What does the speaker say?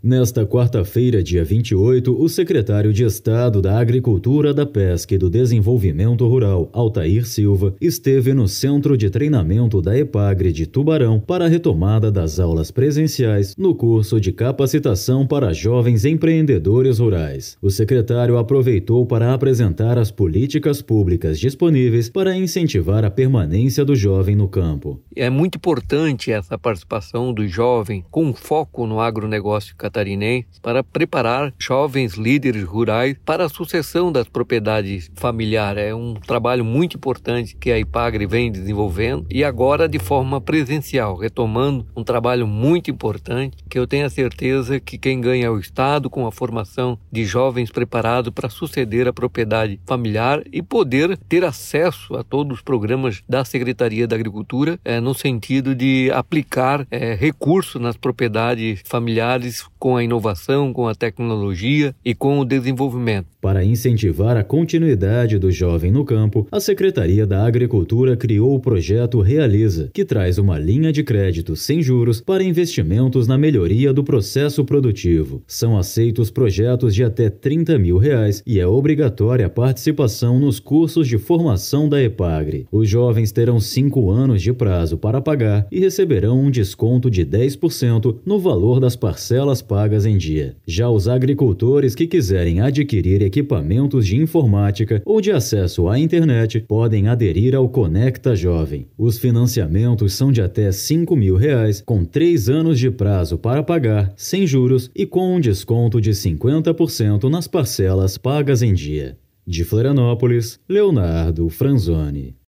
Nesta quarta-feira, dia 28, o secretário de Estado da Agricultura, da Pesca e do Desenvolvimento Rural, Altair Silva, esteve no Centro de Treinamento da EPAGRE de Tubarão para a retomada das aulas presenciais no curso de capacitação para jovens empreendedores rurais. O secretário aproveitou para apresentar as políticas públicas disponíveis para incentivar a permanência do jovem no campo. É muito importante essa participação do jovem com foco no agronegócio catarinense para preparar jovens líderes rurais para a sucessão das propriedades familiares. É um trabalho muito importante que a EPAGRE vem desenvolvendo e agora de forma presencial, retomando um trabalho muito importante que eu tenho a certeza que quem ganha é o Estado com a formação de jovens preparados para suceder a propriedade familiar e poder ter acesso a todos os programas da Secretaria da Agricultura no sentido de aplicar recursos nas propriedades familiares com a inovação, com a tecnologia e com o desenvolvimento. Para incentivar a continuidade do jovem no campo, a Secretaria da Agricultura criou o projeto Realiza, que traz uma linha de crédito sem juros para investimentos na melhoria do processo produtivo. São aceitos projetos de até R$30 mil e é obrigatória a participação nos cursos de formação da EPAGRE. Os jovens terão 5 anos de prazo para pagar e receberão um desconto de 10% no valor das parcelas pagas em dia. Já os agricultores que quiserem adquirir equipamentos de informática ou de acesso à internet podem aderir ao Conecta Jovem. Os financiamentos são de até R$5 mil, com 3 anos de prazo para pagar, sem juros e com um desconto de 50% nas parcelas pagas em dia. De Florianópolis, Leonardo Franzoni.